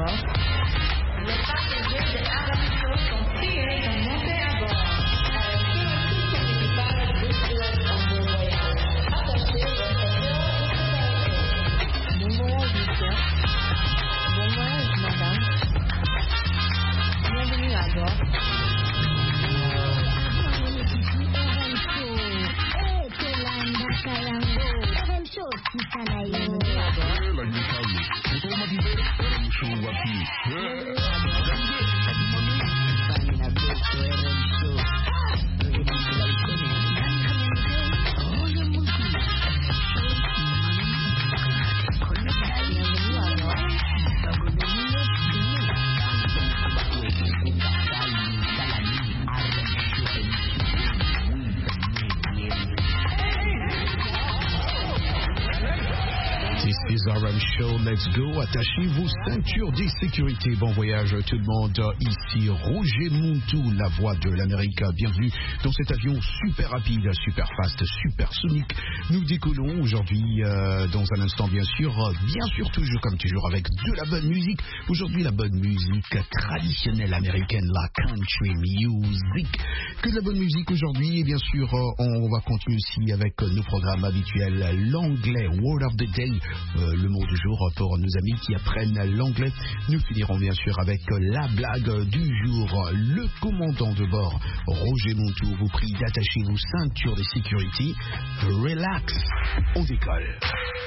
bord. Les passagers de Adam Show sont priés de monter à bord. Bon voyage, monsieur. Bon voyage, madame. Bienvenue à bord. RM Show, let's go. Attachez vos ceintures de sécurité. Bon voyage tout le monde. Ici Roger Montou, la voix de l'Amérique. Bienvenue dans cet avion super rapide, super fast, super sonique. Nous décollons aujourd'hui dans un instant, bien sûr toujours comme toujours avec de la bonne musique. Aujourd'hui la bonne musique traditionnelle américaine, la country music. Que de la bonne musique aujourd'hui et bien sûr on va continuer aussi avec nos programmes habituels. L'anglais, Word of the Day. Le mot du jour pour nos amis qui apprennent l'anglais. Nous finirons bien sûr avec la blague du jour. Le commandant de bord, Roger Montou, vous prie d'attacher vos ceintures de sécurité. Relax, on décolle.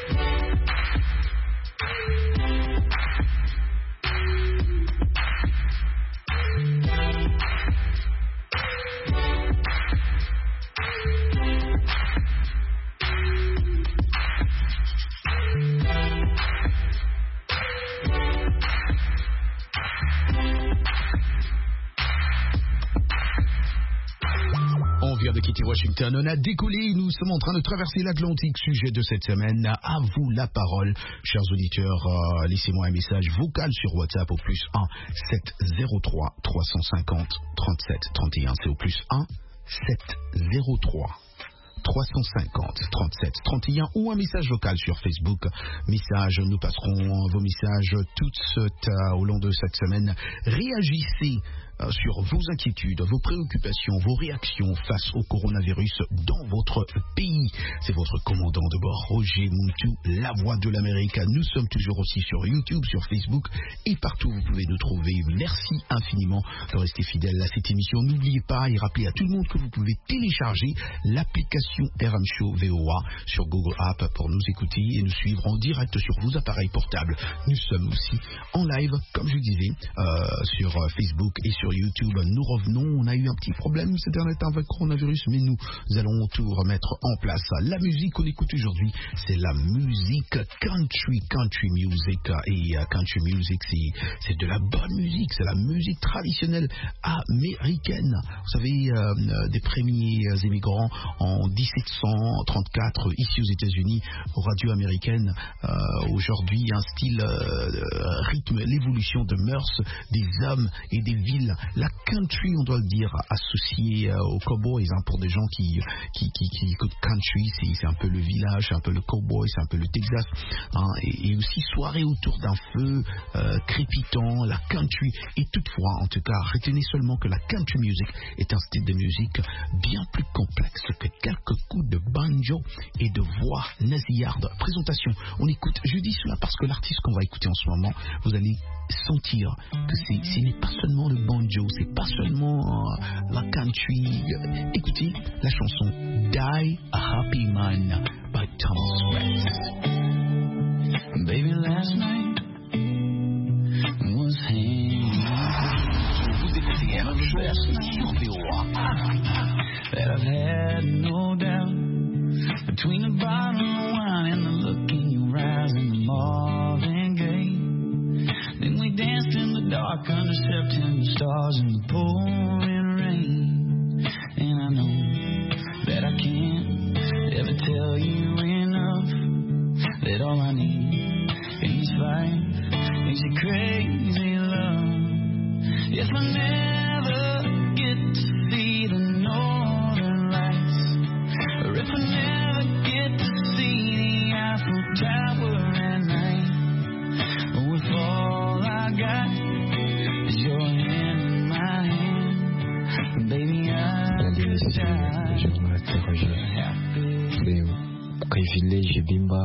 On vient de quitter Washington, on a décollé, nous sommes en train de traverser l'Atlantique. Sujet de cette semaine, à vous la parole. Chers auditeurs, laissez-moi un message vocal sur WhatsApp au plus 1 703 350 37 31. C'est au plus 1 703 350 37 31 ou un message vocal sur Facebook. Message, nous passerons vos messages tout au long de cette semaine. Réagissez sur vos inquiétudes, vos préoccupations, vos réactions face au coronavirus dans votre pays. C'est votre commandant de bord, Roger Montou, la voix de l'Amérique. Nous sommes toujours aussi sur YouTube, sur Facebook et partout vous pouvez nous trouver. Merci infiniment de rester fidèle à cette émission. N'oubliez pas et rappelez à tout le monde que vous pouvez télécharger l'application RM Show VOA sur Google App pour nous écouter et nous suivre en direct sur vos appareils portables. Nous sommes aussi en live, comme je disais, sur Facebook et sur YouTube. Nous revenons, on a eu un petit problème ces derniers temps avec le coronavirus, mais nous allons tout remettre en place. La musique qu'on écoute aujourd'hui, c'est la musique country music. Et country music, c'est de la bonne musique, c'est la musique traditionnelle américaine. Vous savez, des premiers immigrants en 1734 ici aux États-Unis, aux radios américaines. Aujourd'hui, un style rythme l'évolution de mœurs des hommes et des villes. La country, on doit le dire, associée aux cowboys, pour des gens qui écoutent country, c'est un peu le village, c'est un peu le cowboy, c'est un peu le Texas, et aussi soirée autour d'un feu crépitant, la country. Et toutefois, en tout cas, retenez seulement que la country music est un style de musique bien plus complexe que quelques coups de banjo et de voix nasillarde. Présentation, on écoute, je dis cela parce que l'artiste qu'on va écouter en ce moment, vous allez sentir que ce n'est pas seulement le banjo, c'est pas seulement la country. Écoutez la chanson Die a Happy Man by Thomas Rhett. Baby, last night was hanging. Vous écoutez un show sur VOA. That I've had no doubt between the bottle of wine and the look in your eyes and the Marvin Gaye. Then we danced in the dark under September stars in the pouring rain. And I know that I can't ever tell you enough that all I need in this life is your crazy love. If I never get to see the note je m'interrogeais. C'est un privilège, Bimba.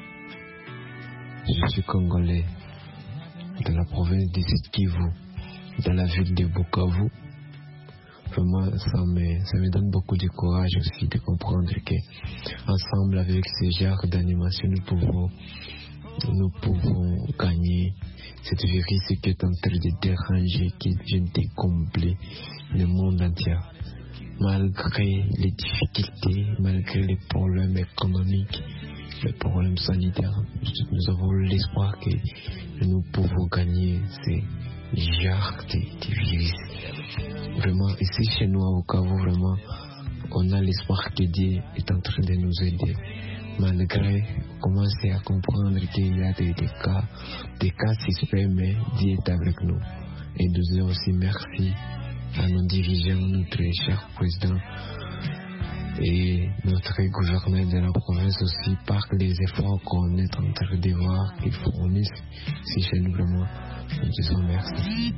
Je suis congolais, de la province du Sud Kivu, dans la ville de Bukavu. Vraiment, ça me donne beaucoup de courage aussi de comprendre que ensemble avec ce genre d'animation, nous pouvons gagner cette virus qui est en train de déranger, qui vient de combler le monde entier. Malgré les difficultés, malgré les problèmes économiques, les problèmes sanitaires, nous avons l'espoir que nous pouvons gagner ces genres de virus. Vraiment, ici chez nous à Bukavu, vraiment, on a l'espoir que Dieu est en train de nous aider. Malgré commencer à comprendre qu'il y a des cas suspects, mais Dieu est avec nous. Et nous disons aussi merci à nos dirigeants, notre cher président et notre gouverneur de la province aussi, par les efforts qu'on est en train de voir qu'ils fournissent. Si chez nous, vraiment, nous disons merci.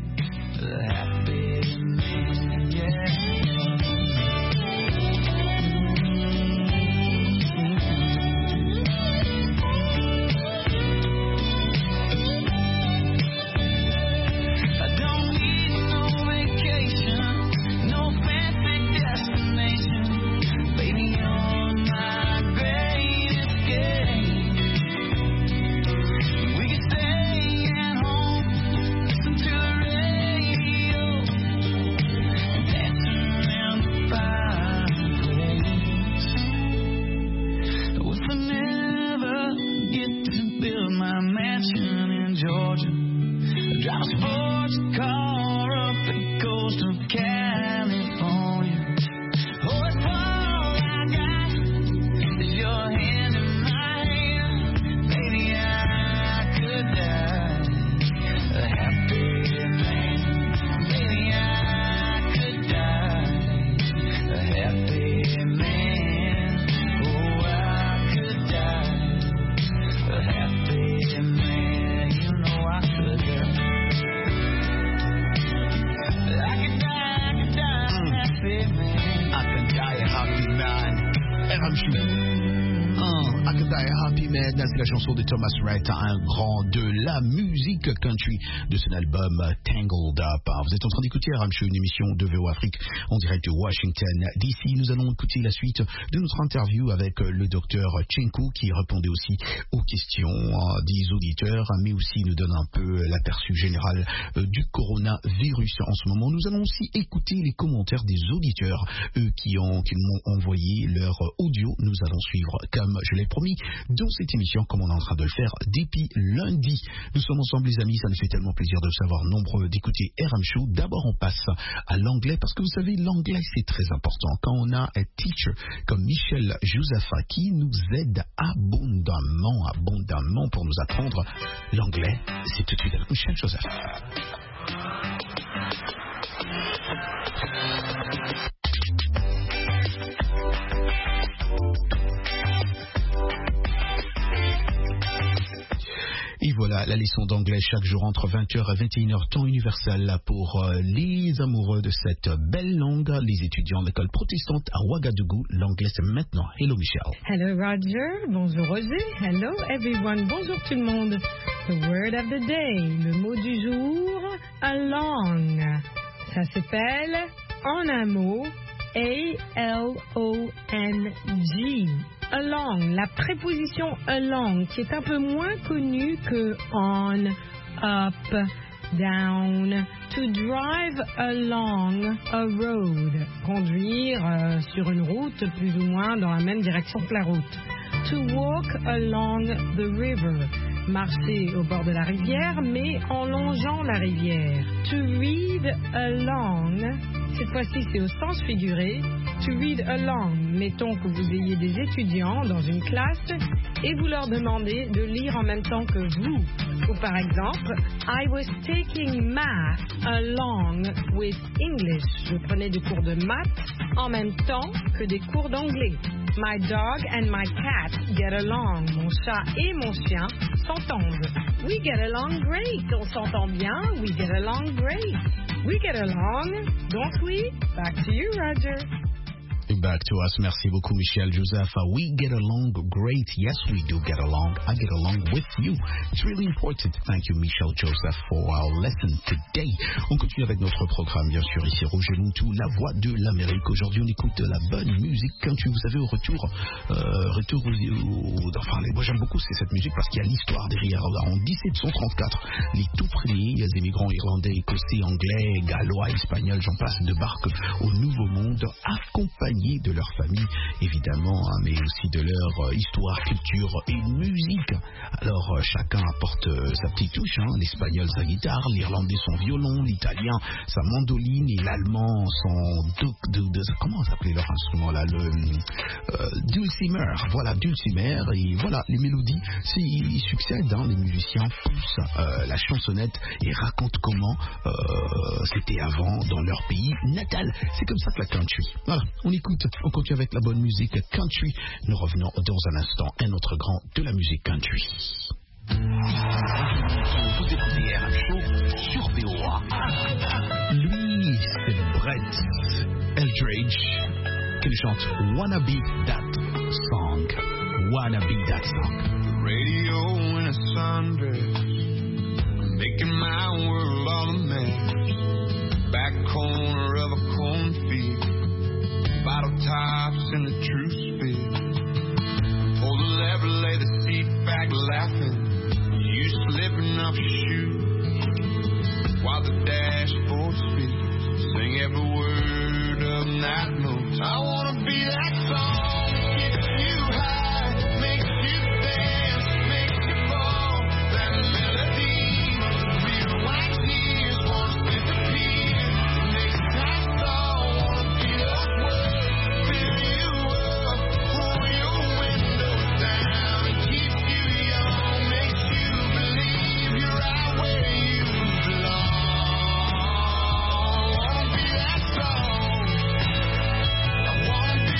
C'est la chanson de Thomas Rhett, un grand de la musique country de son album Tangled Up. Vous êtes en train d'écouter RM Show, une émission de VO Afrique en direct de Washington DC. Nous allons écouter la suite de notre interview avec le docteur Tchenkou qui répondait aussi aux questions des auditeurs, mais aussi nous donne un peu l'aperçu général du coronavirus en ce moment. Nous allons aussi écouter les commentaires des auditeurs qui m'ont envoyé leur audio. Nous allons suivre, comme je l'ai promis, dans cette émission, comme on est en train de le faire depuis lundi. Nous sommes ensemble, les amis, ça nous fait tellement plaisir de savoir nombreux d'écouter RM Show. D'abord, on passe à l'anglais, parce que vous savez, l'anglais, c'est très important. Quand on a un teacher comme Michel Josapha qui nous aide abondamment pour nous apprendre l'anglais, c'est tout de suite avec Michel Josapha. Et voilà, la leçon d'anglais chaque jour entre 20h et 21h, temps universel pour les amoureux de cette belle langue, les étudiants de l'école protestante à Ouagadougou. L'anglais, c'est maintenant. Hello, Michel. Hello, Roger. Bonjour, Roger. Hello, everyone. Bonjour, tout le monde. The word of the day. Le mot du jour, along. Ça s'appelle, en un mot, A-L-O-N-G. Along, la préposition along, qui est un peu moins connue que on, up, down. To drive along a road, conduire sur une route plus ou moins dans la même direction que la route. To walk along the river, marcher au bord de la rivière, mais en longeant la rivière. To read along, cette fois-ci c'est au sens figuré. To read along, mettons que vous ayez des étudiants dans une classe et vous leur demandez de lire en même temps que vous. Ou par exemple, I was taking math along with English. Je prenais des cours de maths en même temps que des cours d'anglais. My dog and my cat get along. Mon chat et mon chien s'entendent. We get along great. On s'entend bien. We get along great. We get along, don't we? Back to you, Roger. back to us. Merci beaucoup, Michel Joseph. We get along great. Yes, we do get along. I get along with you. It's really important. Thank you, Michel Joseph, for our lesson today. On continue avec notre programme, bien sûr. Ici, Roger Moutou, la voix de l'Amérique. Aujourd'hui, on écoute de la bonne musique country. Vous savez, au retour moi, j'aime beaucoup cette musique parce qu'il y a l'histoire derrière. En 1734, les tout premiers immigrants irlandais, écossais, anglais, gallois, espagnols, j'en passe, débarquent au Nouveau Monde, accompagnés de leur famille, évidemment, mais aussi de leur histoire, culture et musique. Alors, chacun apporte sa petite touche, l'espagnol sa guitare, l'irlandais son violon, l'italien sa mandoline et l'allemand son comment s'appelait leur instrument là, le dulcimer. Voilà, dulcimer, et voilà, les mélodies, ils succèdent, les musiciens poussent la chansonnette et racontent comment c'était avant dans leur pays natal. C'est comme ça que la country. Voilà, on écoute, on continue avec la bonne musique country. Nous revenons dans un instant, un autre grand de la musique country. Vous écoutez RM Show sur VOA. Lui, c'est Brett Eldridge qui chante Wanna Be That Song. Wanna Be That Song. Radio in a sundress, making my world all a mess. Back corner of a cornfield, bottle tops in the true spill. Pull the lever, lay the seat back laughing. You slipping off your shoes while the dashboard speaks. Sing every word of night notes. I wanna be that song that gets you high, makes you dance, makes you fall. That melody, real white tears, wanna disappear. Makes time stall, wanna be those words, fill you up, roll your windows down and keep you young, makes you believe you're right where you belong. Wanna be that song. I wanna be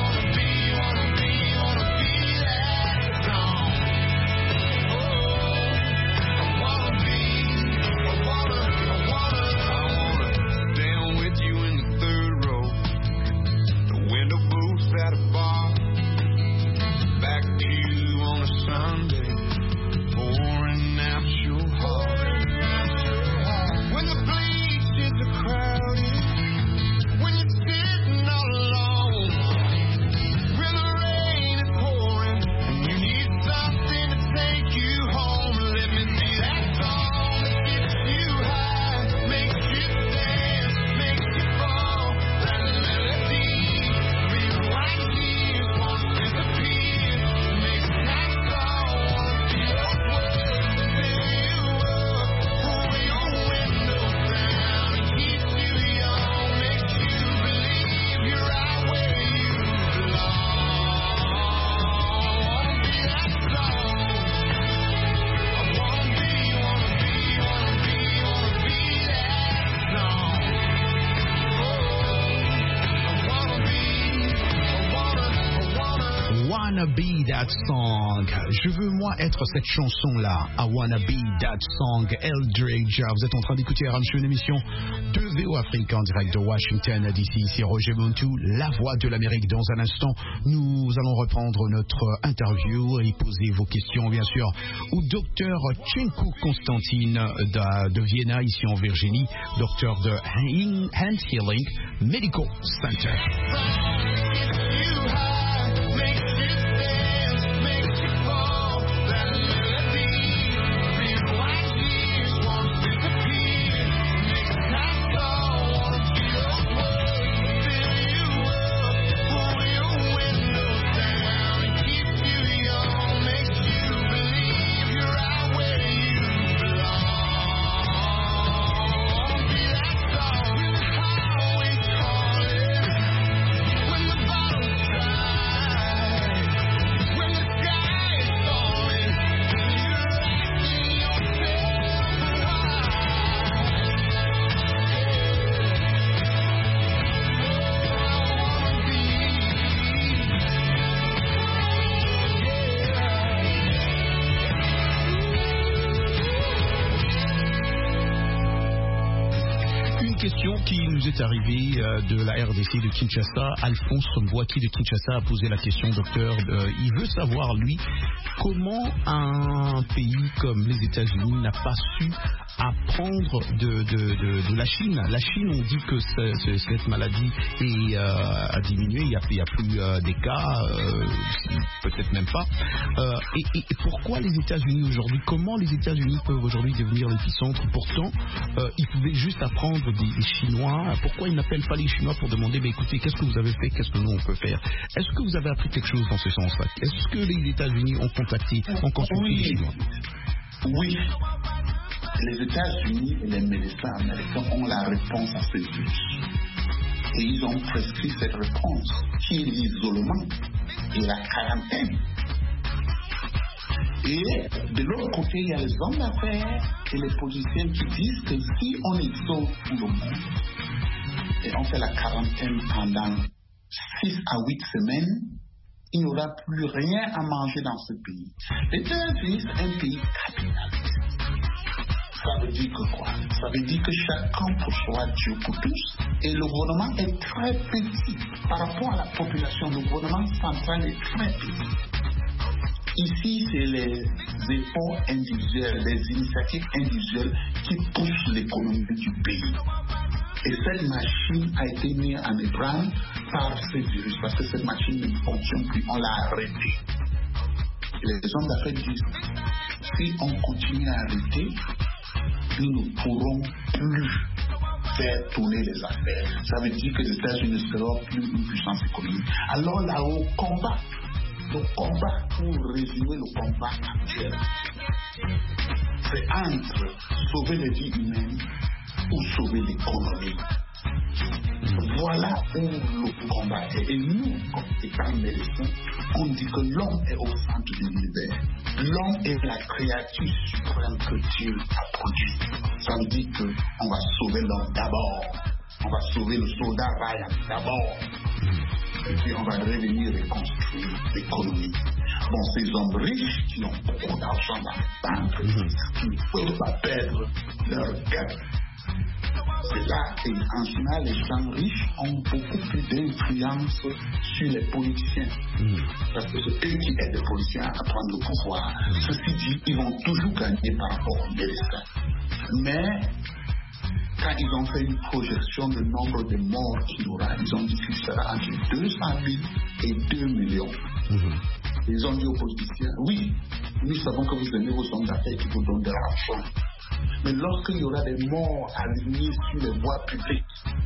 Wanna Be That Song. Je veux moi être cette chanson-là. I Wanna Be That Song. Eldridge. Vous êtes en train d'écouter une émission de VO Afrique en direct de Washington DC. Ici Roger Montou, la voix de l'Amérique. Dans un instant, nous allons reprendre notre interview et poser vos questions, bien sûr, au docteur Tchenko Constantine de Vienna, ici en Virginie, docteur de Hand Healing Medical Center. When the question qui nous est arrivée de la RDC de Kinshasa. Alphonse Mbouaki de Kinshasa a posé la question, docteur. Il veut savoir, lui, comment un pays comme les États-Unis n'a pas su apprendre de la Chine. La Chine, on dit que cette maladie a diminué, il n'y a plus des cas, peut-être même pas. Et pourquoi les États-Unis aujourd'hui? Comment les États-Unis peuvent aujourd'hui devenir l'épicentre? Pourtant, ils pouvaient juste apprendre des Chinois. Pourquoi ils n'appellent pas les Chinois pour demander, écoutez, qu'est-ce que vous avez fait, qu'est-ce que nous on peut faire? Est-ce que vous avez appris quelque chose dans ce sens-là? Est-ce que les États-Unis ont consulté les Chinois? Oui. Les États-Unis et les médecins américains ont la réponse à ce virus. Et ils ont prescrit cette réponse, qui est l'isolement et la quarantaine. Et de l'autre côté, il y a les hommes d'affaires et les politiciens qui disent que si on isole tout le monde et on fait la quarantaine pendant 6 à 8 semaines, il n'y aura plus rien à manger dans ce pays. Les États-Unis, c'est un pays capitaliste. Ça veut dire que quoi? Ça veut dire que chacun pour soi, Dieu pour tous. Et le gouvernement est très petit. Par rapport à la population, le gouvernement central est très petit. Ici, c'est les efforts individuels, les initiatives individuelles qui poussent l'économie du pays. Et cette machine a été mise en ébranle par ce virus, parce que cette machine ne fonctionne plus, on l'a arrêtée. Et les hommes d'affaires disent, si on continue à arrêter, nous ne pourrons plus faire tourner les affaires. Ça veut dire que les États-Unis ne seront plus une puissance économique. Alors là, au combat, pour résumer le combat actuel, c'est entre sauver les vies humaines ou sauver l'économie. Voilà où le combat est. Et nous, comme étant médecins, on dit que l'homme est au centre de l'univers. L'homme est la créature suprême que Dieu a produite. Ça veut dire qu'on va sauver l'homme d'abord. On va sauver le soldat Ryan d'abord. Et puis on va revenir reconstruire l'économie. Bon, ces hommes riches qui ont beaucoup d'argent dans les banques, qui ne peuvent pas perdre leur gain. C'est là qu'en général, les gens riches ont beaucoup plus d'influence sur les politiciens. Parce que c'est eux qui aident les politiciens à prendre le pouvoir. Ceci dit, ils vont toujours gagner par rapport aux médecins. Mais quand ils ont fait une projection du nombre de morts qu'il y aura, ils ont dit qu'il sera entre 200 000 et 2 millions. Ils ont dit aux politiciens, oui, nous savons que vous aimez vos hommes d'affaires qui vous donnent de l'argent. Mais lorsqu'il y aura des morts alignés sur les voies publiques,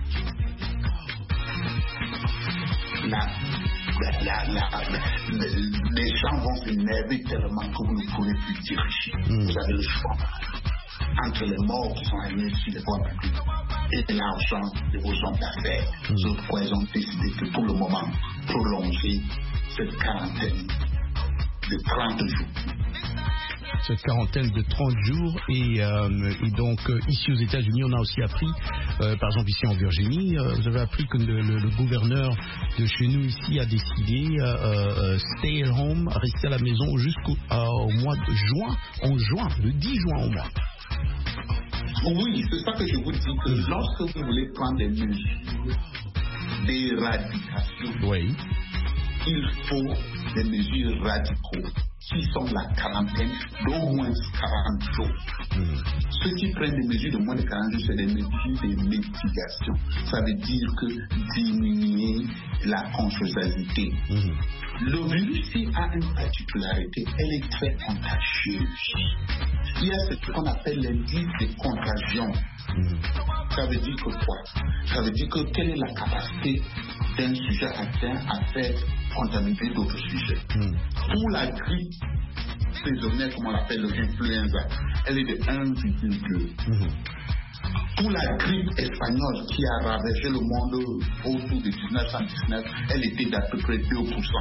les gens vont s'énerver tellement que vous ne pourrez plus diriger. Vous avez le choix entre les morts qui sont alignés sur les voies publiques et l'argent de vos hommes d'affaires. C'est pourquoi ils ont décidé que pour le moment, prolonger cette quarantaine de 30 jours. Cette quarantaine de 30 jours et donc ici aux États-Unis on a aussi appris par exemple ici en Virginie vous avez appris que le gouverneur de chez nous ici a décidé stay at home, rester à la maison jusqu'au mois de juin, le 10 juin au mois. Oui, c'est ça que je vous dis, que lorsque vous voulez prendre des mesures d'éradication, il faut des mesures radicaux qui sont la quarantaine d'au moins 40 jours. Ceux qui prennent des mesures de moins de 40 jours, c'est des mesures de mitigation. Ça veut dire que diminuer la contagiosité. Le virus a une particularité, elle est très contagieuse. Il y a ce qu'on appelle l'indice de contagion. Ça veut dire que quoi? Ça veut dire que quelle est la capacité d'un sujet atteint à faire contaminer d'autres sujets. Pour la grippe saisonnière, comme on l'appelle l'influenza, elle est de 1,2. Pour la grippe espagnole qui a ravagé le monde autour de 1919, elle était d'à peu près 2%.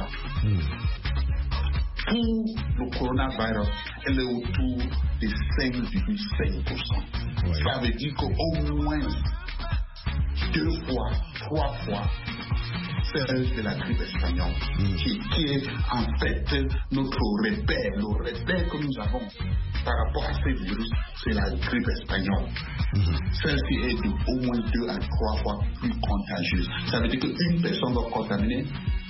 Pour le coronavirus, elle est autour de 5,5%. Ça veut dire qu'au moins 2 fois, 3 fois celle de la grippe espagnole, qui est en fait notre repère, le repère que nous avons par rapport à ce virus, c'est la grippe espagnole. Celle-ci est de au moins 2 à 3 fois plus contagieuse. Ça veut dire qu'une personne va contaminer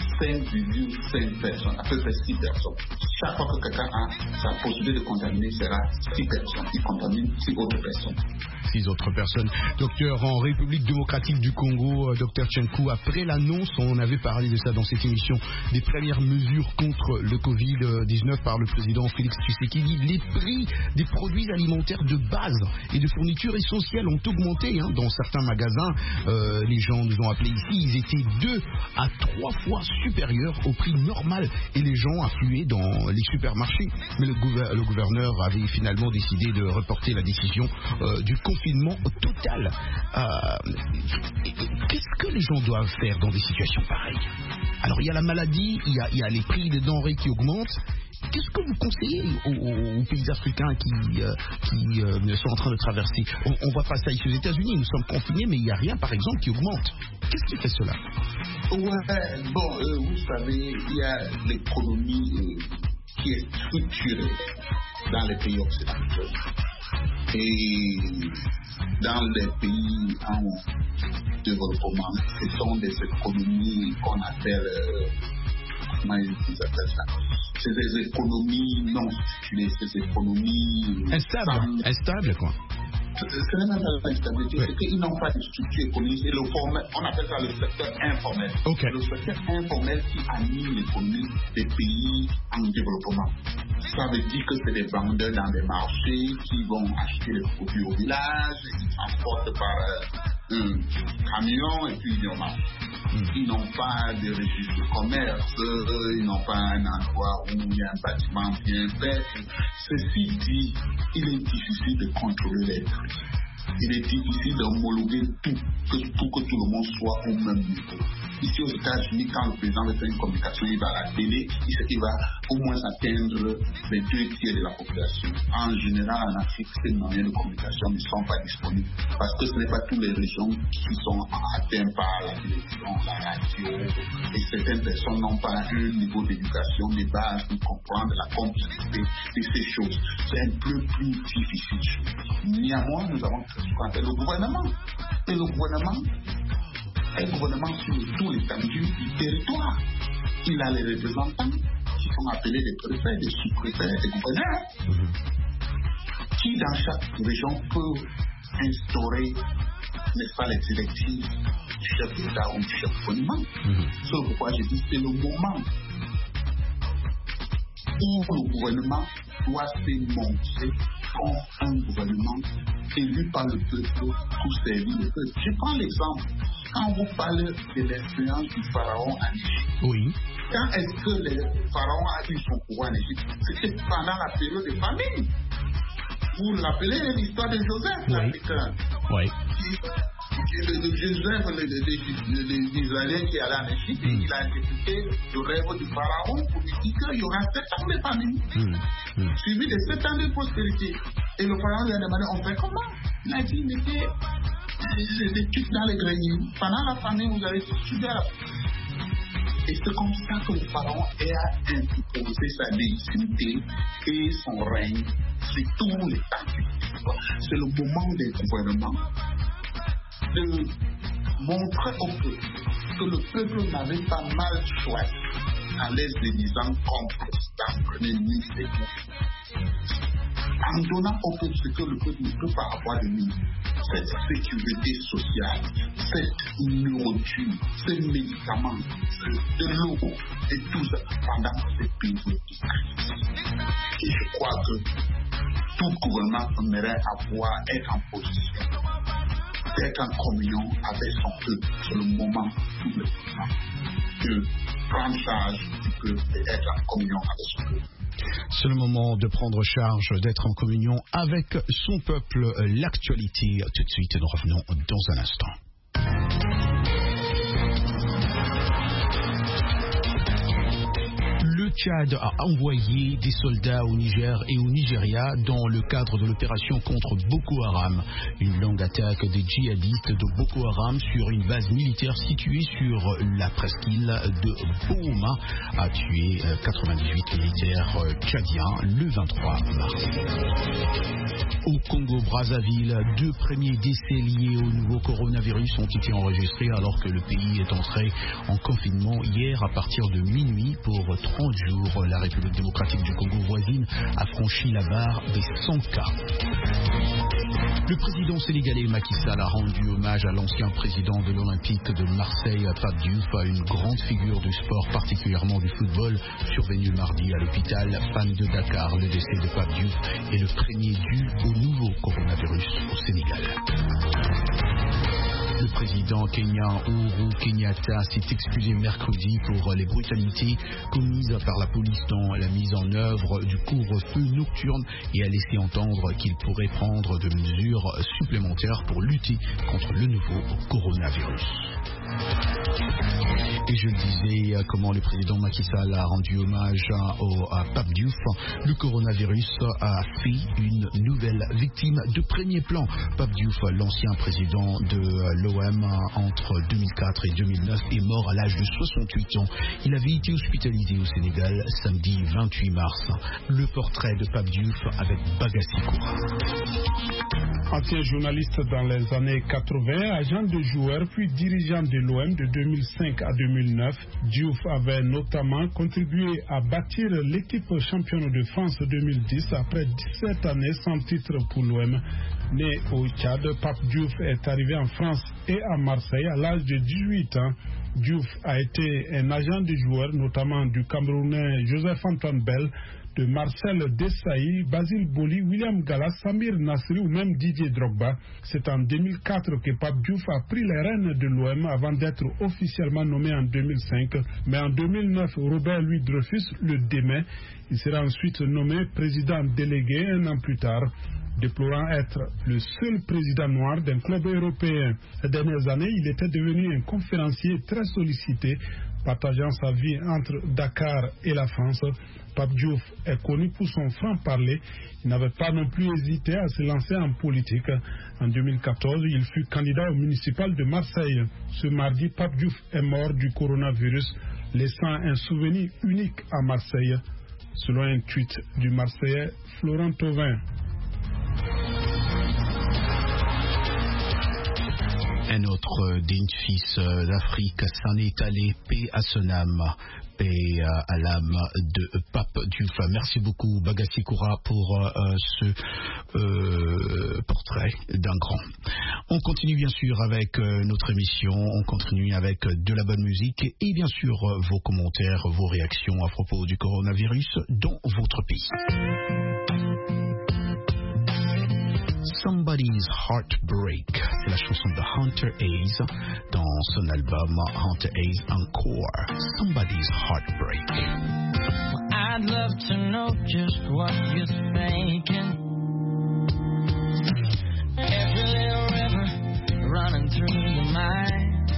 5,5 personnes, à peu près 6 personnes. Chaque fois que quelqu'un a sa possibilité de contaminer, sera 6 personnes. Il contamine 6 autres personnes. 6 autres personnes. Docteur, en République démocratique du Congo, Docteur Tchenkou, après l'annonce, on avait parlé de ça dans cette émission, des premières mesures contre le Covid-19 par le président Félix Tshisekedi, les prix des produits alimentaires de base et de fournitures essentielles ont augmenté. Dans certains magasins, les gens nous ont appelés ici, ils étaient 2 à 3 fois supérieurs au prix normal et les gens affluaient dans les supermarchés. Mais le gouverneur avait finalement décidé de reporter la décision du confinement total. Qu'est-ce que les gens doivent faire dans des situations pareilles? Alors il y a la maladie, il y a les prix des denrées qui augmentent. Qu'est-ce que vous conseillez aux pays africains qui sont en train de traverser? On voit pas ça ici aux États-Unis, nous sommes confinés, mais il n'y a rien par exemple qui augmente. Qu'est-ce qui fait cela? Ouais, bon, vous savez, il y a l'économie qui est structurée dans les pays occidentaux. Et dans les pays en développement, ce sont des économies qu'on appelle, comment ils appellent ça? C'est des économies non structurées, ces économies instables quoi. Ce n'est même pas l'instabilité, c'est qu'ils n'ont pas de structure économique. Et on appelle ça le secteur informel. Okay. Le secteur informel qui anime l'économie des pays en développement. Ça veut dire que c'est des vendeurs dans des marchés qui vont acheter les produits au village, ils transportent par camion et puis ils vont marcher. Ils n'ont pas de registre de commerce, ils n'ont pas un endroit où il y a un bâtiment bien fait. Ceci dit, il est difficile de contrôler les prix. Il est difficile d'homologuer tout, que tout le monde soit au même niveau. Ici aux États-Unis, quand le président veut faire une communication, il va à la télé, il sait qu'il va au moins atteindre les 2 tiers de la population. En général, en Afrique, ces moyens de communication ne sont pas disponibles parce que ce n'est pas toutes les régions qui sont atteintes par la télévision, la radio, et certaines personnes n'ont pas un niveau d'éducation de base pour comprendre la complexité de ces choses. C'est un peu plus difficile. Néanmoins, nous avons ce qu'on appelle le gouvernement. Et le gouvernement est un gouvernement sur tout l'étendue du territoire. Il a les représentants qui sont appelés des préfets, des sous-préfets, des gouverneurs, qui dans chaque région peuvent instaurer, n'est-ce pas, les directives du chef d'État ou du chef de gouvernement. C'est pourquoi je dis que c'est le moment où le gouvernement doit se montrer comme un gouvernement élu par le peuple pour servir le peuple. Je prends l'exemple. Quand vous parlez de l'influence du pharaon en Égypte, oui. Quand est-ce que le pharaon a eu son pouvoir en Égypte? C'était pendant la période de famine. Vous l'appelez l'histoire de Joseph, l'Africain. Oui. Joseph, l'Israélien qui est allé en Égypte, il a exécuté le rêve du pharaon pour lui dire qu'il y aura 7 ans de famine, suivi de 7 ans de prospérité. Et le pharaon lui a demandé, on fait comment? Il a dit, mettez des trucs dans les greniers. Pendant la famine, vous allez suivre la. Et c'est comme ça que le pharaon a imposé sa légitimité et son règne sur tous les temps. C'est le moment des gouvernements de montrer au peuple que le peuple n'avait pas mal choisi en les élisant comme président, premier ministre et tout. En donnant au peuple ce que le peuple ne peut pas avoir de nous, cette sécurité sociale, cette nourriture, ces médicaments, de l'eau et tout ça pendant cette période de crise. Et je crois que tout gouvernement aimerait être en position d'être en communion avec son peuple. C'est le moment tout le temps de prendre charge du peuple et d'être en communion avec son peuple. C'est le moment de prendre charge, d'être en communion avec son peuple. L'actualité, tout de suite, nous revenons dans un instant. Le Tchad a envoyé des soldats au Niger et au Nigeria dans le cadre de l'opération contre Boko Haram. Une longue attaque des djihadistes de Boko Haram sur une base militaire située sur la presqu'île de Bouma a tué 98 militaires tchadiens le 23 mars. Au Congo-Brazzaville, 2 premiers décès liés au nouveau coronavirus ont été enregistrés alors que le pays est entré en confinement hier à partir de minuit pour 30 jours. La République démocratique du Congo voisine a franchi la barre des 100 cas. Le président sénégalais Macky Sall a rendu hommage à l'ancien président de l'Olympique de Marseille, Pape Diouf, à une grande figure du sport, particulièrement du football, survenu mardi à l'hôpital Fann de Dakar. Le décès de Pape Diouf est le premier dû au nouveau coronavirus au Sénégal. Le président kenyan Uhuru Kenyatta s'est excusé mercredi pour les brutalités commises par la police dans la mise en œuvre du couvre-feu nocturne et a laissé entendre qu'il pourrait prendre de mesures supplémentaires pour lutter contre le nouveau coronavirus. Et je disais comment le président Macky Sall a rendu hommage à Pape Diouf. Le coronavirus a fait une nouvelle victime de premier plan. Pape Diouf, l'ancien président de l'OM entre 2004 et 2009, est mort à l'âge de 68 ans. Il avait été hospitalisé au Sénégal samedi 28 mars. Le portrait de Pape Diouf avec Bagassi Koura. Ancien journaliste dans les années 80, agent de joueur puis dirigeant de l'OM de 2005 à 2009, Diouf avait notamment contribué à bâtir l'équipe championne de France 2010 après 17 années sans titre pour l'OM. Né au Tchad, Pape Diouf est arrivé en France et à Marseille à l'âge de 18 ans. Diouf a été un agent de joueur, notamment du Camerounais Joseph-Antoine Bell, de Marcel Desailly, Basile Boli, William Gallas, Samir Nasri ou même Didier Drogba. C'est en 2004 que Pape Diouf a pris les rênes de l'OM avant d'être officiellement nommé en 2005. Mais en 2009, Robert Louis Dreyfus le démet. Il sera ensuite nommé président délégué un an plus tard, déplorant être le seul président noir d'un club européen. Ces dernières années, il était devenu un conférencier très sollicité, partageant sa vie entre Dakar et la France. Pape Diouf est connu pour son franc-parler. Il n'avait pas non plus hésité à se lancer en politique. En 2014, il fut candidat au municipal de Marseille. Ce mardi, Pape Diouf est mort du coronavirus, laissant un souvenir unique à Marseille, selon un tweet du Marseillais Florent Thauvin. Un autre digne fils d'Afrique s'en est allé, paix à son âme, paix à l'âme de Pape Diouf. Merci beaucoup Bagassi Koura pour ce portrait d'un grand. On continue bien sûr avec notre émission, on continue avec de la bonne musique et bien sûr vos commentaires, vos réactions à propos du coronavirus dans votre pays. Somebody's Heartbreak, c'est la chanson de Hunter Hayes dans son album Hunter Hayes Encore. Somebody's Heartbreak. I'd love to know just what you're thinking. Every little river running through your mind.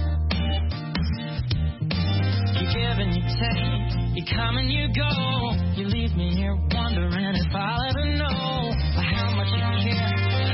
You give and you take, you come and you go. You leave me here wondering if I'll ever know how much you care.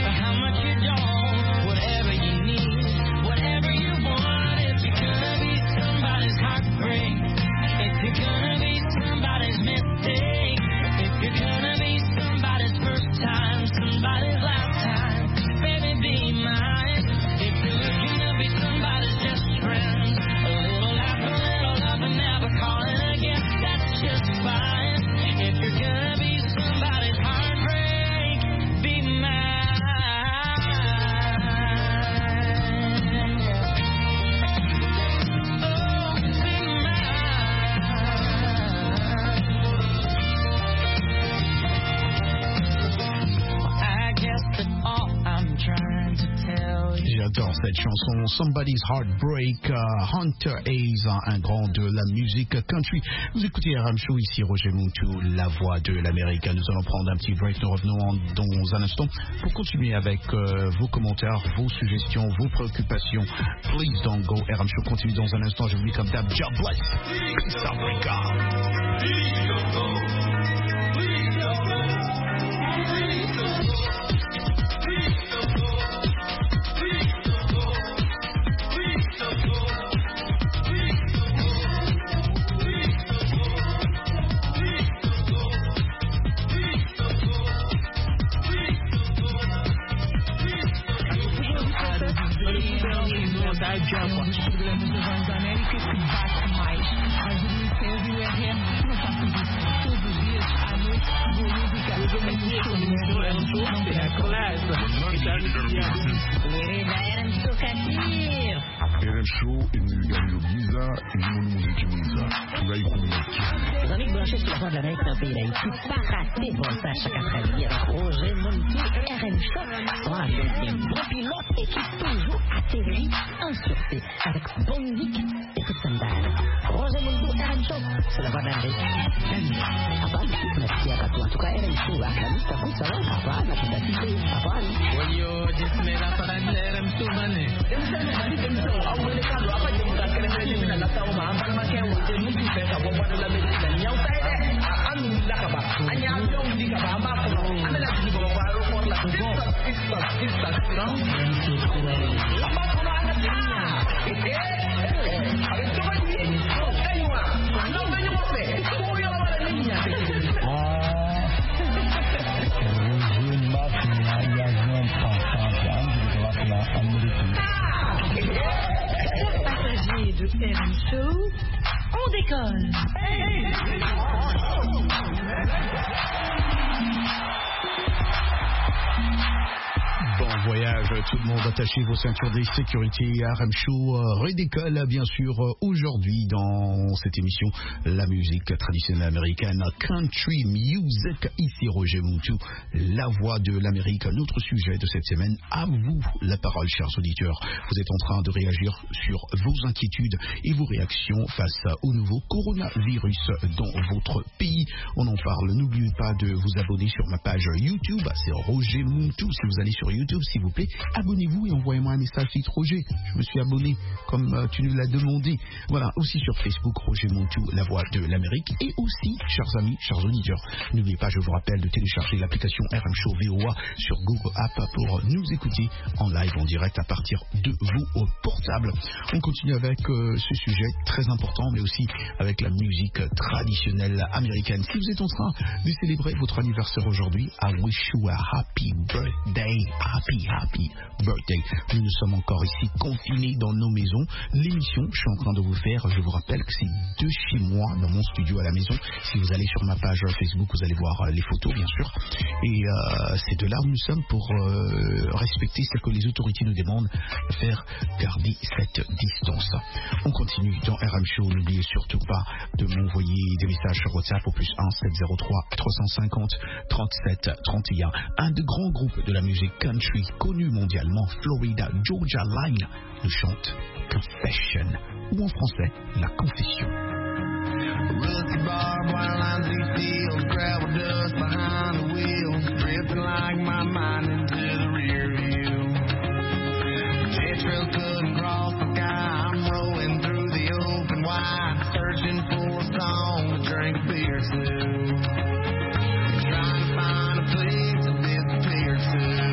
J'adore cette chanson, Somebody's Heartbreak, Hunter Hayes, un grand de la musique country. Vous écoutez RM Show, ici Roger Moutou, la voix de l'Amérique. Nous allons prendre un petit break, nous revenons dans un instant pour continuer avec vos commentaires, vos suggestions, vos préoccupations. Please don't go, RM Show continue dans un instant. Je vous dis comme d'hab, job bless. Peace, Africa. Um dos programas da Voz da América que bate mais. Às adolescências e o RM não faço isso. Todos os dias, à noite, boa música. Não RM Show est venu gagner le Visa et nous nous dit Visa. Tu vas y connaître. Les amis branchés sur la Voix de l'Amérique dans le pays d'Haïti, pas rater votre tâche chaque après-midi avec Roger Montou et RM Show. Voilà, des bons pilotes et qui toujours atterrit en sûreté avec bonne musique et toute sandale. Roger Montou, RM Show, c'est la Voix de l'Amérique. Merci à toi. En tout cas, RM Show, à la liste, ça va, papa, la fidélité, papa. Yo, dismay la parade de RM Show, mané. Passagers de RM Show, on décolle. Bon voyage tout le monde, attachez vos ceintures de sécurité. RM Show redécolle bien sûr aujourd'hui dans cette émission la musique traditionnelle américaine, country music. Ici Roger Montou, la voix de l'Amérique. Notre sujet de cette semaine, à vous la parole, chers auditeurs. Vous êtes en train de réagir sur vos inquiétudes et vos réactions face au nouveau coronavirus dans votre pays. On en parle. N'oubliez pas de vous abonner sur ma page YouTube. C'est Roger Montou. Si vous allez sur YouTube, s'il vous plaît, abonnez-vous et envoyez-moi un message. Dites Roger, je me suis abonné comme tu nous l'as demandé. Voilà, aussi sur Facebook, Roger Montou, la voix de l'Amérique. Et aussi, chers amis, chers auditeurs, n'oubliez pas, je vous rappelle de télécharger l'application RM Show VOA sur Google App pour nous écouter en live, en direct à partir de vos portables. On continue avec ce sujet très important, mais aussi avec la musique traditionnelle américaine. Si vous êtes en train de célébrer votre anniversaire aujourd'hui, I wish you a happy birthday. Happy birthday. Nous sommes encore ici confinés dans nos maisons. L'émission que je suis en train de vous faire, je vous rappelle que c'est de chez moi, dans mon studio à la maison. Si vous allez sur ma page Facebook, vous allez voir les photos, bien sûr. Et c'est de là où nous sommes pour respecter ce que les autorités nous demandent, faire garder cette distance. On continue dans RM Show. N'oubliez surtout pas de m'envoyer des messages sur WhatsApp au plus 1 703 350 37 31. Un des grands groupes de la musique country connu mondialement, Florida Georgia Line, nous chante Confession, ou en français, La Confession. Rusty barbed wire lines these fields, gravel dust behind the wheels, dripping like my mind into the rear view. Jet trail couldn't cross the sky, I'm rolling through the open wide, searching for a song to drink a beer to. Trying to find a place to disappear to.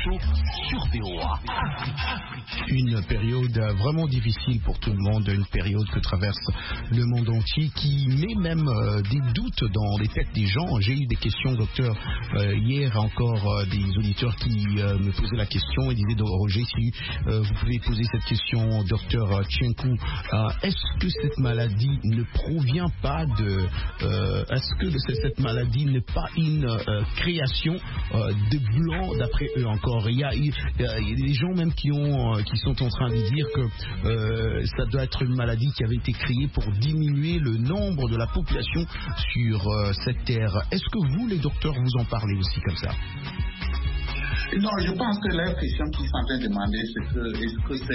Show sur VOA. Une période vraiment difficile pour tout le monde, une période que traverse le monde entier, qui met même des doutes dans les têtes des gens. J'ai eu des questions, docteur, hier encore, des auditeurs qui me posaient la question et disaient, Roger, si vous pouvez poser cette question, docteur Tchenkou, est-ce que cette maladie ne provient pas de... est-ce que cette maladie n'est pas une création de blancs, d'après eux encore? Il y a des gens même qui sont en train de dire que ça doit être une maladie qui avait été créée pour diminuer le nombre de la population sur cette terre. Est-ce que vous, les docteurs, vous en parlez aussi comme ça? Non, je pense que la question qu'ils sont en train de demander, c'est que est-ce que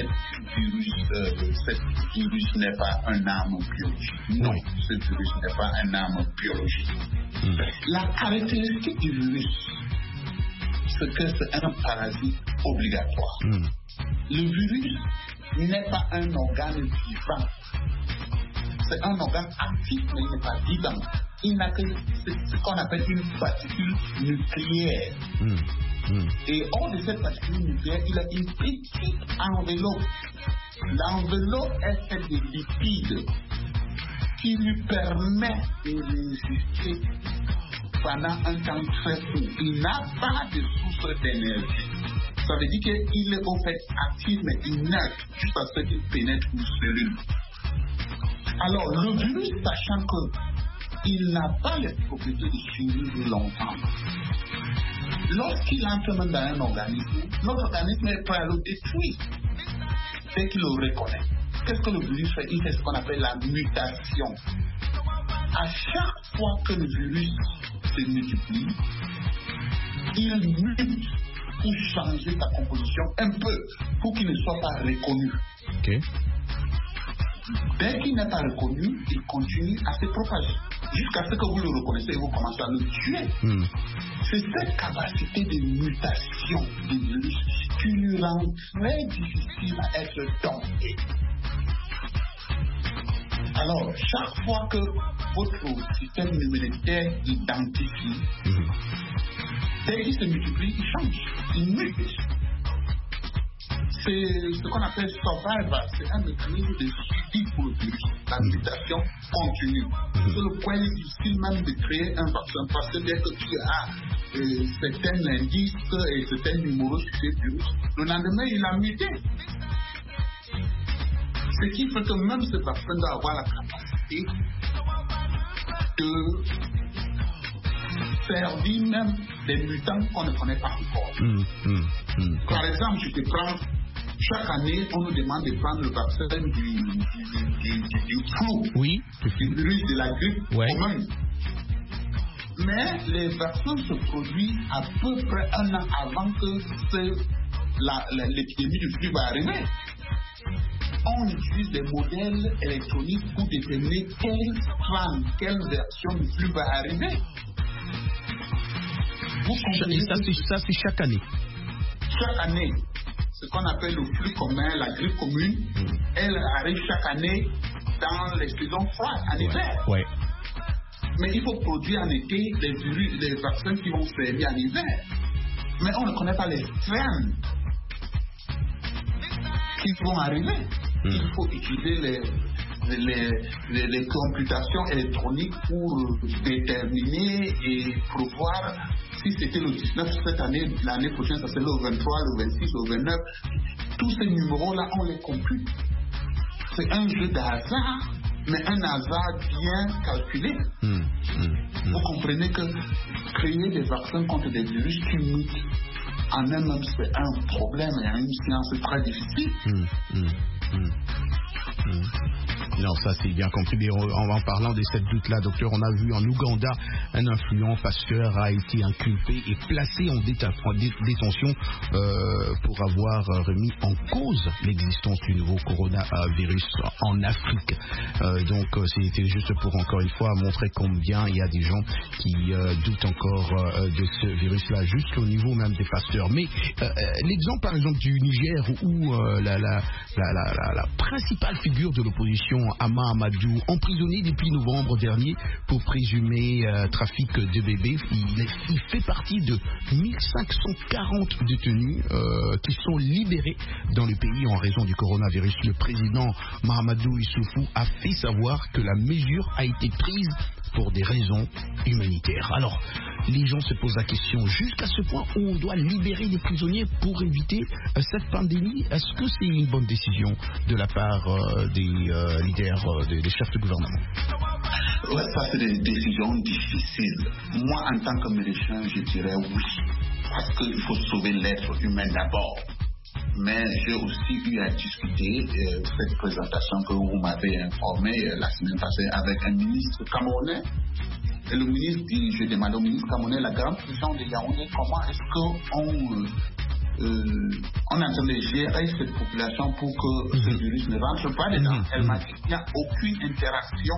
ce virus n'est pas un arme biologique? Non, ce virus n'est pas un arme biologique. La caractéristique du virus, c'est que c'est un parasite obligatoire. Le virus n'est pas un organe vivant. C'est un organe actif, mais il n'est pas vivant. Il n'a que ce qu'on appelle une particule nucléaire. Et hors de cette particule nucléaire, il a une petite enveloppe. L'enveloppe est celle des lipides qui lui permet de résister pendant un temps très court. Il n'a pas de source d'énergie. Ça veut dire qu'il est au fait actif mais inerte jusqu'à ce qu'il pénètre une cellule. Alors le virus, sachant qu'il n'a pas les propriétés de survivre longtemps, lorsqu'il entre même dans un organisme, notre organisme est prêt à le détruire dès qu'il le reconnaît. Qu'est-ce que le virus fait? Il fait ce qu'on appelle la mutation. À chaque fois que le virus se multiplie, il mute pour changer sa composition un peu, pour qu'il ne soit pas reconnu. Dès qu'il n'est pas reconnu, il continue à se propager. Jusqu'à ce que vous le reconnaissez et vous commencez à le tuer. C'est cette capacité de mutation du virus qui lui rend très difficile à être dompté. Alors, chaque fois que votre système immunitaire identifie, dès qu'il se multiplie, il change, il mute. C'est ce qu'on appelle survival, c'est un mécanisme de suivi pour le virus. La mutation continue. C'est le point difficile même de créer un vaccin, parce que dès que tu as certains indices et certains numéros sur ce virus, le lendemain il a muté. Ce qui fait que même ce vaccin doit avoir la capacité de servir même des mutants qu'on ne connaît pas encore. Par exemple, je te prends, chaque année, on nous demande de prendre le vaccin du flu, du virus de la grippe commune. Mais les vaccins se produisent à peu près un an avant que l'épidémie du flu va arriver. On utilise des modèles électroniques pour déterminer quelle version du flux va arriver. Et ça, c'est chaque année. Chaque année, ce qu'on appelle le flux commun, la grippe commune, elle arrive chaque année dans les saisons froides, en hiver. Mais il faut produire en été les vaccins qui vont servir en hiver. Mais on ne connaît pas les strains qui vont arriver. Il faut utiliser les computations électroniques pour déterminer et prévoir si c'était le 19 cette année, l'année prochaine ça serait le 23, le 26, le 29. Tous ces numéros-là, on les compute. C'est un jeu de hasard, mais un hasard bien calculé. Vous comprenez que créer des vaccins contre des virus qui mutent en eux-mêmes, c'est un problème et une science très difficile. Non, ça c'est bien compris. Mais en parlant de cette doute-là, docteur, on a vu en Ouganda un influent pasteur a été inculpé et placé en détention pour avoir remis en cause l'existence du nouveau coronavirus en Afrique. Donc c'était juste pour encore une fois montrer combien il y a des gens qui doutent encore de ce virus-là, jusqu'au niveau même des pasteurs. Mais l'exemple par exemple du Niger où la principale figure figure de l'opposition Ama Amadou, emprisonné depuis novembre dernier pour présumé trafic de bébés. Il fait partie de 1540 détenus qui sont libérés dans le pays en raison du coronavirus. Le président Mahamadou Issoufou a fait savoir que la mesure a été prise pour des raisons humanitaires. Alors, les gens se posent la question, jusqu'à ce point où on doit libérer les prisonniers pour éviter cette pandémie, est-ce que c'est une bonne décision de la part des leaders, des chefs de gouvernement? Ouais, ça c'est des décisions difficiles. Moi, en tant que médecin, je dirais oui, parce qu'il faut sauver l'être humain d'abord. Mais j'ai aussi eu à discuter cette présentation que vous m'avez informée la semaine passée avec un ministre camerounais. Et le ministre dit, je demande au ministre camerounais, la grande prison de Yaoundé, comment est-ce qu'on est en train de gérer cette population pour que ce virus ne rentre pas dedans. Elle m'a dit qu'il n'y a aucune interaction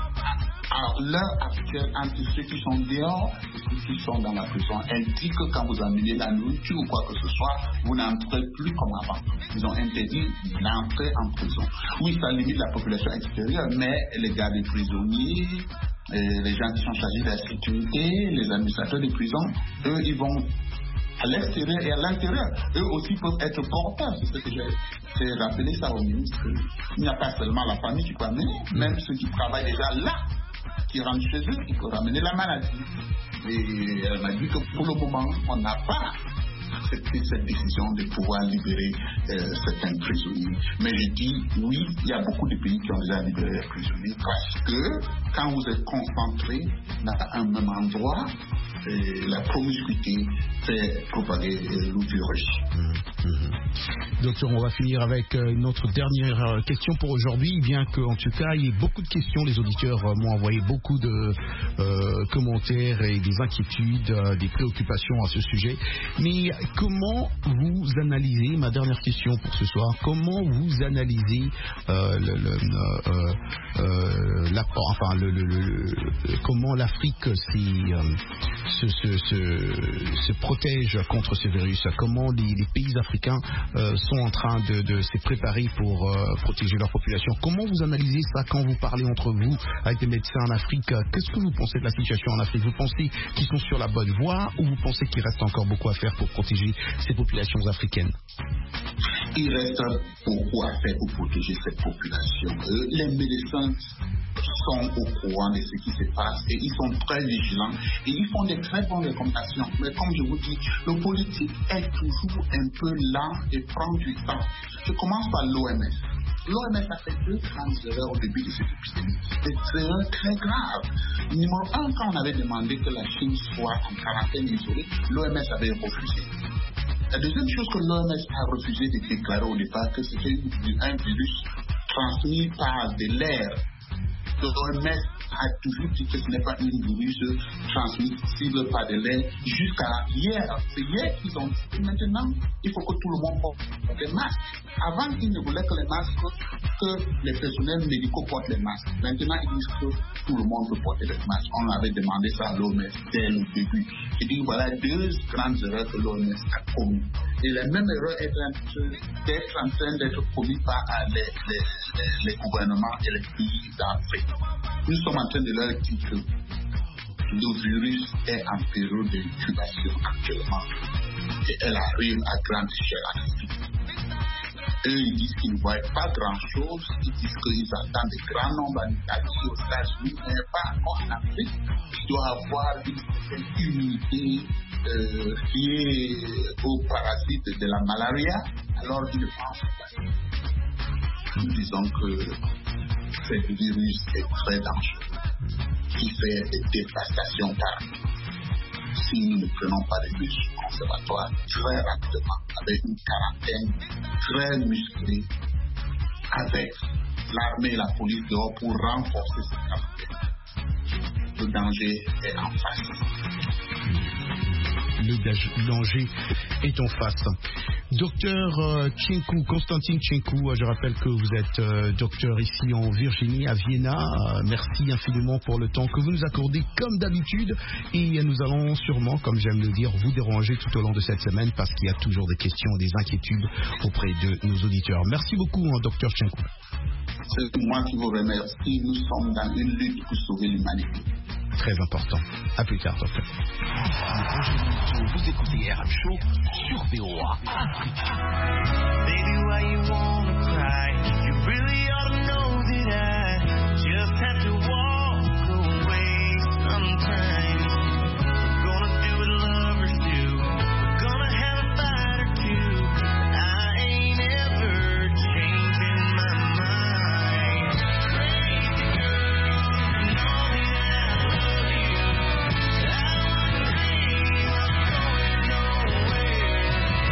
à l'heure actuelle entre ceux qui sont dehors et ceux qui sont dans la prison. Elle dit que quand vous amenez la nourriture ou quoi que ce soit, vous n'entrez plus comme avant. Ils ont interdit l'entrée en prison. Oui, ça limite la population extérieure, mais les gardes prisonniers, les gens qui sont chargés de la sécurité, les administrateurs des prisons, eux, ils vont à l'extérieur et à l'intérieur. Eux aussi peuvent être porteurs. C'est ce que j'ai rappelé ça au ministre. Il n'y a pas seulement la famille qui peut amener, même ceux qui travaillent déjà là, qui rentrent chez eux, ils peuvent ramener la maladie. Et elle m'a dit que pour le moment, on n'a pas accepté cette décision de pouvoir libérer certains prisonniers. Mais je dis oui, il y a beaucoup de pays qui ont déjà libéré les prisonniers parce que quand vous êtes concentrés dans un même endroit, la promiscuité fait propager le virus. Docteur, on va finir avec notre dernière question pour aujourd'hui, bien qu'en tout cas, il y ait beaucoup de questions. Les auditeurs m'ont envoyé beaucoup de commentaires et des inquiétudes, des préoccupations à ce sujet. Mais comment vous analysez, ma dernière question pour ce soir, comment vous analysez comment l'Afrique se protège contre ce virus, comment les pays africains sont en train de se préparer pour protéger leur population. Comment vous analysez ça quand vous parlez entre vous avec des médecins en Afrique? Qu'est-ce que vous pensez de la situation en Afrique? Vous pensez qu'ils sont sur la bonne voie ou vous pensez qu'il reste encore beaucoup à faire pour protéger ces populations africaines? Il reste beaucoup à faire pour protéger cette population. Les médecins sont au courant de ce qui se passe et ils sont très vigilants et ils font de très bonnes recommandations. Mais comme je vous dis, le politique est toujours un peu lent et prend du temps. Je commence par l'OMS. L'OMS a fait 2 grandes erreurs au début de cette épidémie. Des erreurs très graves. Numéro 1, quand on avait demandé que la Chine soit en quarantaine isolée, l'OMS avait refusé. La deuxième chose que l'OMS a refusé de déclarer au départ, que c'était un virus transmis par de l'air. L'OMS a toujours dit que ce n'est pas un virus transmissible par de l'air jusqu'à hier. C'est hier qu'ils ont dit maintenant il faut que tout le monde porte des masques. Avant, ils ne voulaient que les personnels médicaux portent les masques. Maintenant, ils disent que tout le monde peut porter des masques. On avait demandé ça à l'OMS dès le début. Je dis voilà 2 grandes erreurs que l'OMS a commises. Et la même erreur est en train d'être commise par les gouvernements et les pays d'Afrique. Nous sommes en train de leur dire que le virus est en période d'incubation actuellement et elle arrive à grande échelle en Afrique. Eux, ils disent qu'ils ne voient pas grand-chose, ils disent qu'ils attendent de grands nombres en Italie, aux États-Unis, mais pas encore en Afrique. Il doit avoir une certaine immunité liée aux parasites de la malaria, alors ils ne pensent pas. Nous disons que ce virus est très dangereux, qui fait des dévastations partout. Si nous ne prenons pas des mesures conservatoires très rapidement, avec une quarantaine très musclée, avec l'armée et la police dehors pour renforcer cette quarantaine, le danger est en face. le danger est en face. Docteur Tchenkou, Constantin Tchenkou, je rappelle que vous êtes docteur ici en Virginie, à Vienna. Merci infiniment pour le temps que vous nous accordez comme d'habitude. Et nous allons sûrement, comme j'aime le dire, vous déranger tout au long de cette semaine parce qu'il y a toujours des questions, des inquiétudes auprès de nos auditeurs. Merci beaucoup, docteur Tchenkou. C'est moi qui vous remercie. Nous sommes dans une lutte pour sauver l'humanité. Très important. À plus tard, docteur. Vous écoutez RM Show sur VOA Afrique. Baby, why you wanna cry? You really ought to know that I just have to walk away sometimes. We're gonna do what lovers do. We're gonna have a fight or two. I ain't ever changing my mind. Crazy girl, you know that I love you. I don't dream of going nowhere.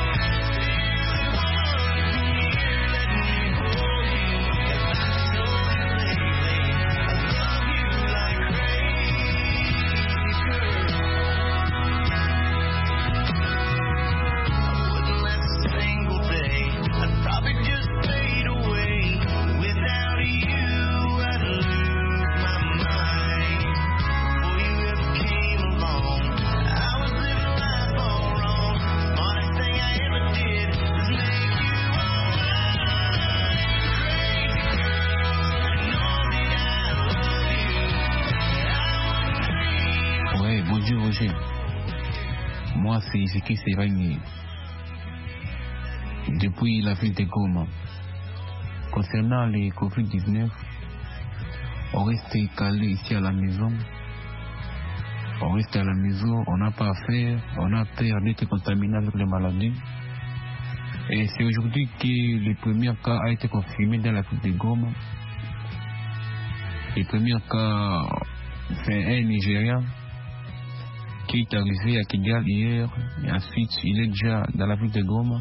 Moi, c'est ce qui s'est régné depuis la ville de Goma. Concernant les Covid-19, on reste calé ici à la maison. On reste à la maison, on n'a pas à faire, on a peur d'être contaminé avec les maladies. Et c'est aujourd'hui que le premier cas a été confirmé dans la ville de Goma. Le premier cas, c'est un Nigérian qui est arrivé à Kigali hier, et ensuite il est déjà dans la ville de Goma.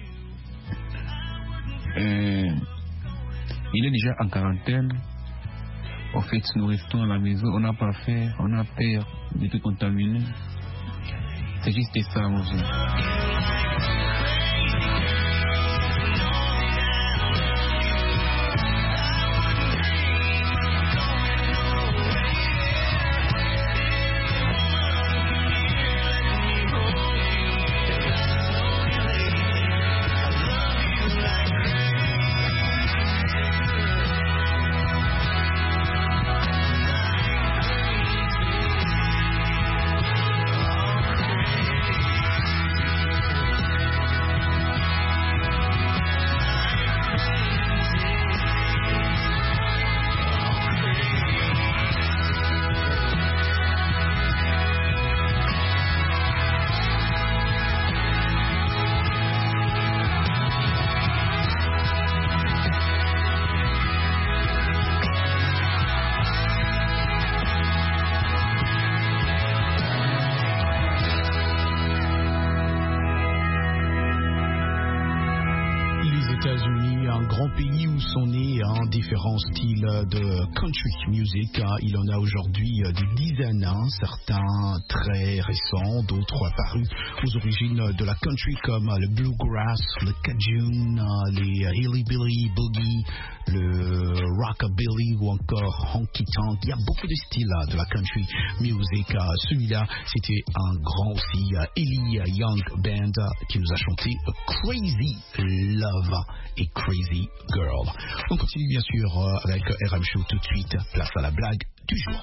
Il est déjà en quarantaine. En fait, nous restons à la maison, on n'a pas fait, on a peur d'être contaminé. C'est juste ça, mon Dieu. Pays où sont nés différents styles de country music. Il en a aujourd'hui des dizaines, certains très récents, d'autres apparus aux origines de la country comme le bluegrass, le cajun, les hillbilly boogie, le rockabilly ou encore honky tonk. Il y a beaucoup de styles de la country music. Celui-là, c'était un grand aussi, Eli Young Band, qui nous a chanté Crazy Love et Crazy Girl. On continue bien sûr avec RM Show tout de suite. Place à la blague du jour.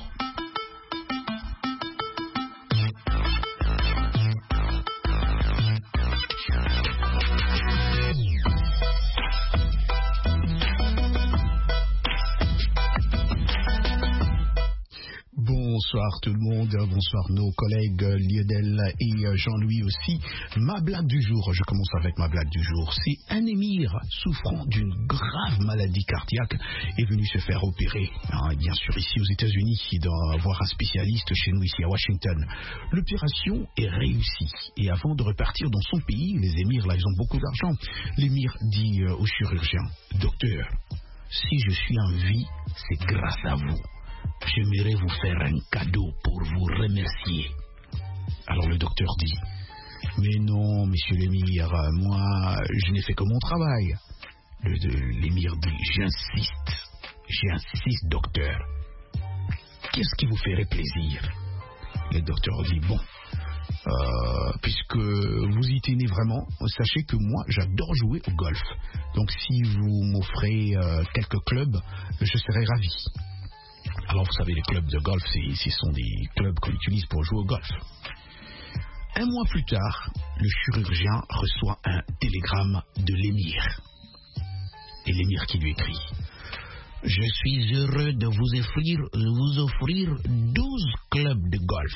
Bonsoir tout le monde, bonsoir nos collègues Lionel et Jean-Louis aussi. Ma blague du jour, je commence avec ma blague du jour. C'est un émir souffrant d'une grave maladie cardiaque est venu se faire opérer. Bien sûr ici aux États-Unis, il doit avoir un spécialiste chez nous ici à Washington. L'opération est réussie et avant de repartir dans son pays, les émirs là ils ont beaucoup d'argent. L'émir dit au chirurgien, docteur, si je suis en vie, c'est grâce à vous. J'aimerais vous faire un cadeau pour vous remercier. Alors le docteur dit, Mais non, monsieur l'émir, moi, je n'ai fait que mon travail. L'émir dit, j'insiste, docteur. Qu'est-ce qui vous ferait plaisir? Le docteur dit, bon, puisque vous y tenez vraiment, sachez que moi, j'adore jouer au golf. Donc, si vous m'offrez quelques clubs, je serai ravi. Alors, vous savez, les clubs de golf, ce sont des clubs qu'on utilise pour jouer au golf. Un mois plus tard, le chirurgien reçoit un télégramme de l'émir. Et l'émir qui lui écrit: je suis heureux de vous offrir 12 clubs de golf.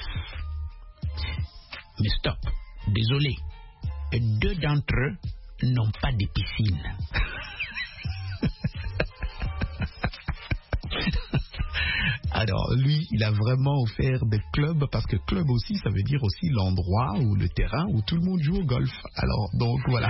Mais stop, désolé, 2 d'entre eux n'ont pas de piscine. Alors, lui, il a vraiment offert des clubs, parce que club aussi, ça veut dire aussi l'endroit ou le terrain où tout le monde joue au golf. Alors, donc, voilà.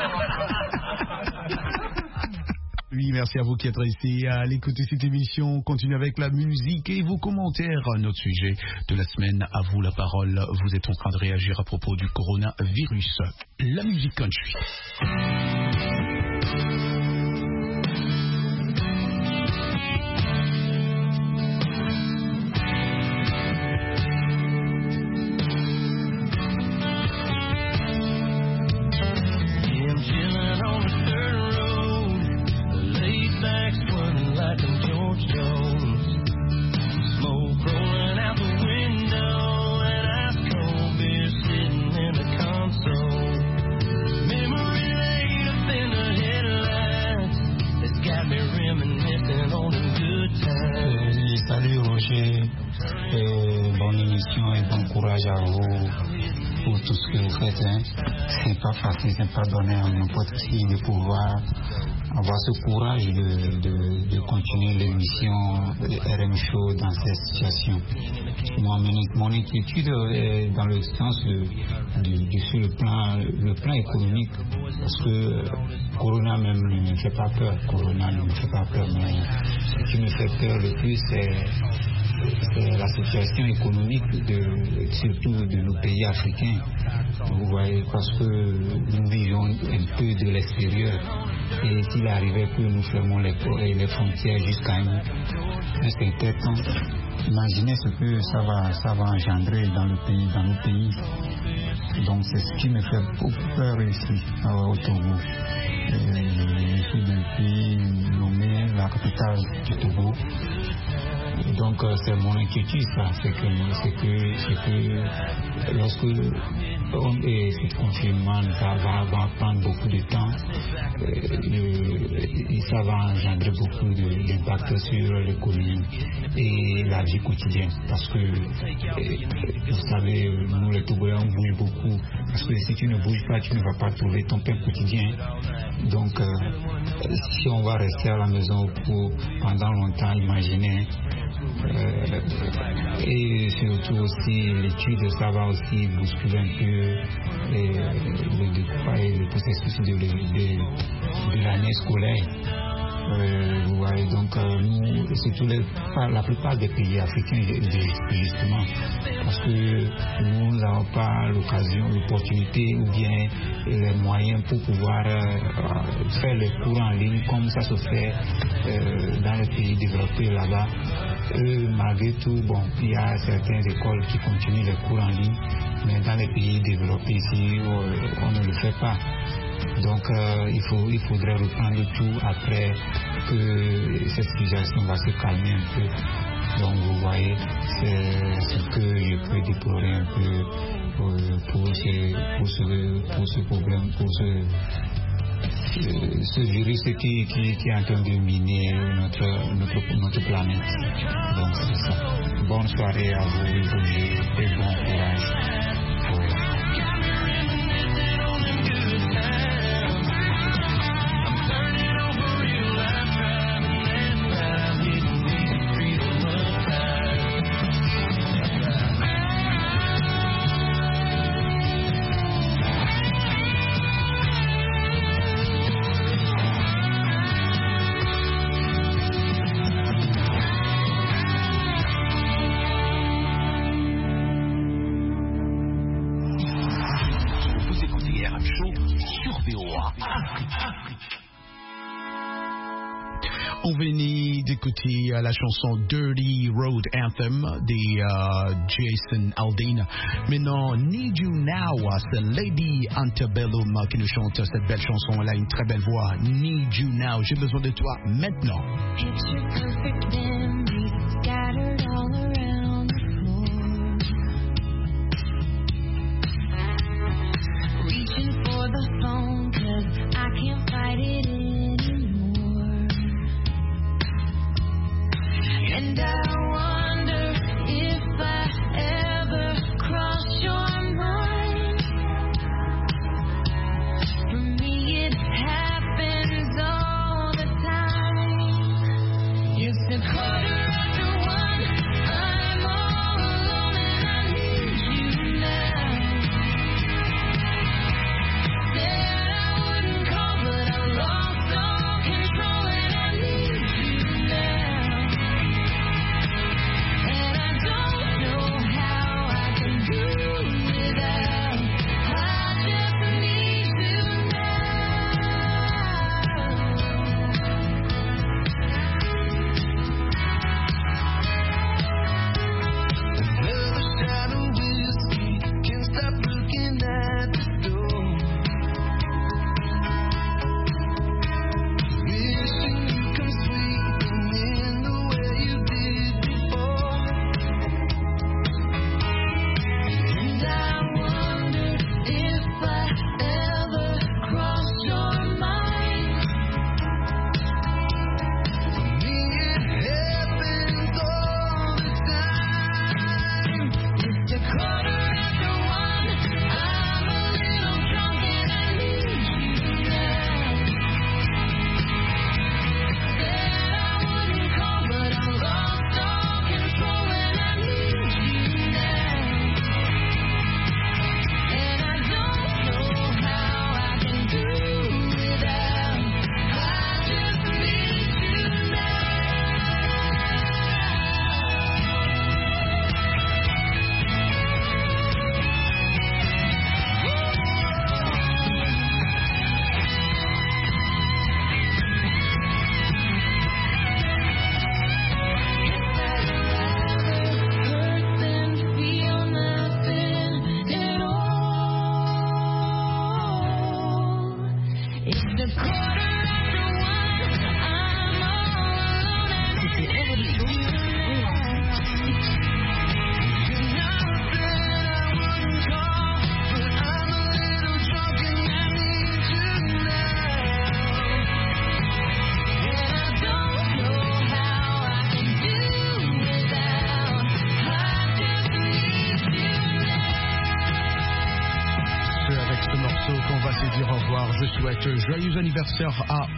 Oui, merci à vous qui êtes restés à l'écouter cette émission. On continue avec la musique et vos commentaires. Notre sujet de la semaine, à vous la parole. Vous êtes en train de réagir à propos du coronavirus. La musique country. Bonne émission et bon courage à vous pour tout ce que vous faites. C'est pas facile, c'est pas donné à n'importe qui de pouvoir avoir ce courage de continuer l'émission RM Show dans cette situation. Moi, mon inquiétude est dans le sens sur le plan économique, parce que Corona même ne me fait pas peur. Corona ne me fait pas peur, mais ce qui me fait peur le plus, c'est la situation économique surtout de nos pays africains. Vous voyez, parce que nous vivons un peu de l'extérieur, et s'il arrivait que nous fermons les frontières jusqu'à un certain temps, imaginez ce que ça va engendrer dans nos pays. Donc c'est ce qui me fait beaucoup peur ici au Togo. Je suis depuis nommé la capitale du Togo. Donc c'est mon inquiétude, ça, c'est que lorsque ce confinement, ça va prendre beaucoup de temps, ça va engendrer beaucoup d'impact sur l'économie et la vie quotidienne, parce que vous savez, nous les Togolais on bouge beaucoup, parce que si tu ne bouges pas, tu ne vas pas trouver ton pain quotidien. Donc si on va rester à la maison pendant longtemps, imaginez. Et surtout aussi l'étude, ça va aussi bousculer un peu le processus de l'année scolaire. Vous voyez, donc nous, surtout la plupart des pays africains justement, parce que nous n'avons pas l'opportunité ou bien les moyens pour pouvoir faire les cours en ligne comme ça se fait dans les pays développés là-bas. Malgré tout, bon, il y a certaines écoles qui continuent les cours en ligne, mais dans les pays développés ici, on ne le fait pas. Donc il faudrait reprendre tout après que cette situation va se calmer un peu. Donc vous voyez, c'est ce que je peux déplorer un peu pour ce problème, pour ce virus qui est en train de miner notre planète. Donc c'est ça. Bonne soirée à vous, et bon courage. On venait d'écouter la chanson Dirty Road Anthem de Jason Aldean. Maintenant, Need You Now, c'est Lady Antebellum qui nous chante cette belle chanson. Elle a une très belle voix. Need You Now, j'ai besoin de toi maintenant. Picture perfect memories scattered all around the floor. Reaching for the phone 'cause I can't fight it anymore. And I wonder if I ever cross your mind. For me it happens all the time. It's a quarter after one, I'm all alone and I need you now. Said I wouldn't call but I lost all control and I need you now. And I don't know how I can do without. I just need you Another shot of whiskey, can't stop looking at the door. Wishing you come sweeping in the way you did before. And I wonder if I ever cross your mind. For me it happens all the time. It's a quarter after one, I'm a little drunk and I need you now. Said I wouldn't call but I lost all control and I need you now. And I don't know how I can do without. I just need you now. C'est avec ce morceau qu'on va se dire au revoir. Je souhaite joyeux anniversaire à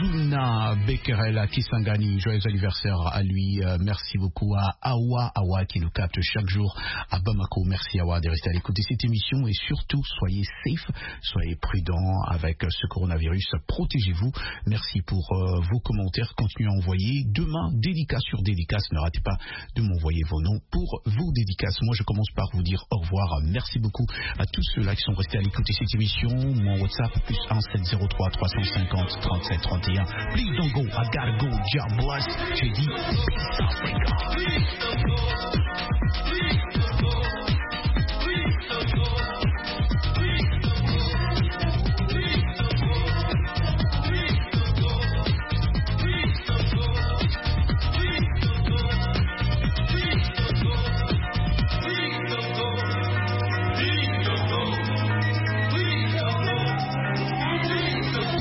Ozuna Bekerel Kisangani. Joyeux anniversaire à lui. Merci beaucoup à Awa qui nous capte chaque jour à Bamako. Merci Awa de rester à l'écoute de cette émission et surtout soyez safe, soyez prudents avec ce coronavirus. Protégez-vous. Merci pour vos commentaires. Continuez à envoyer. Demain, dédicace sur dédicace. Ne ratez pas de m'envoyer vos noms pour vos dédicaces. Moi, je commence par vous dire au revoir. Merci beaucoup à tous ceux-là qui sont restés à l'écoute de cette émission. Mon WhatsApp plus 1703 350 37 31. Please don't go. I gotta go. God bless. J'ai dit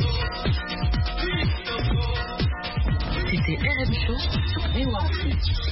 C'était RM Show sur VOA.